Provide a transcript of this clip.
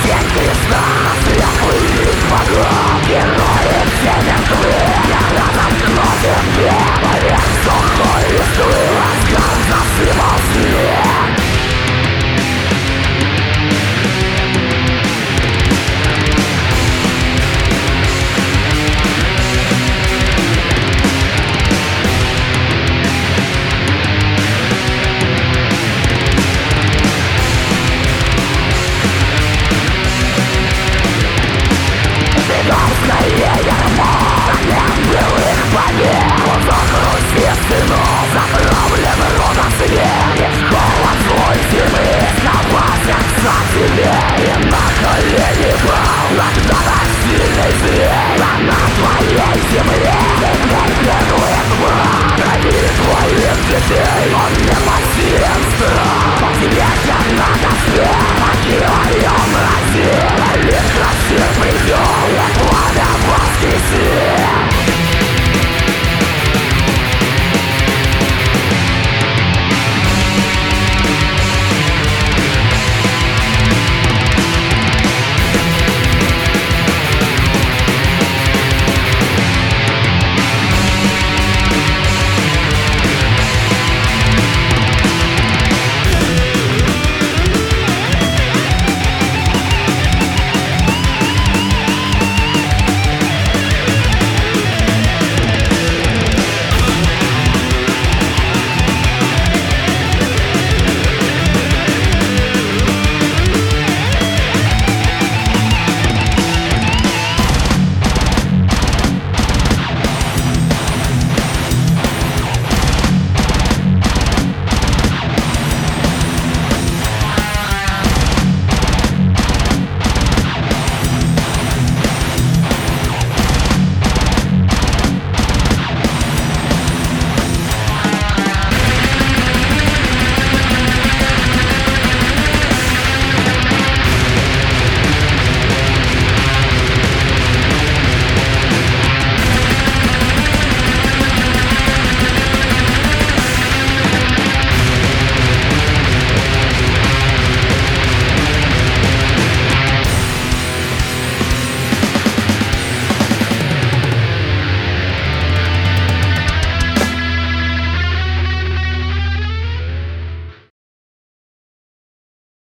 Тень креста, светлый лик богов, герои все мертвы. Я разомкнутым небо, сухой листвы, разгар засыпал снег. Скорее ярмо, огнем былых побед. Глазах Руси сынов заправлен родом свет. Лишь холод злой зимы сковал сердца тебе. И на колени пал когда-то сильный зверь. Она твоей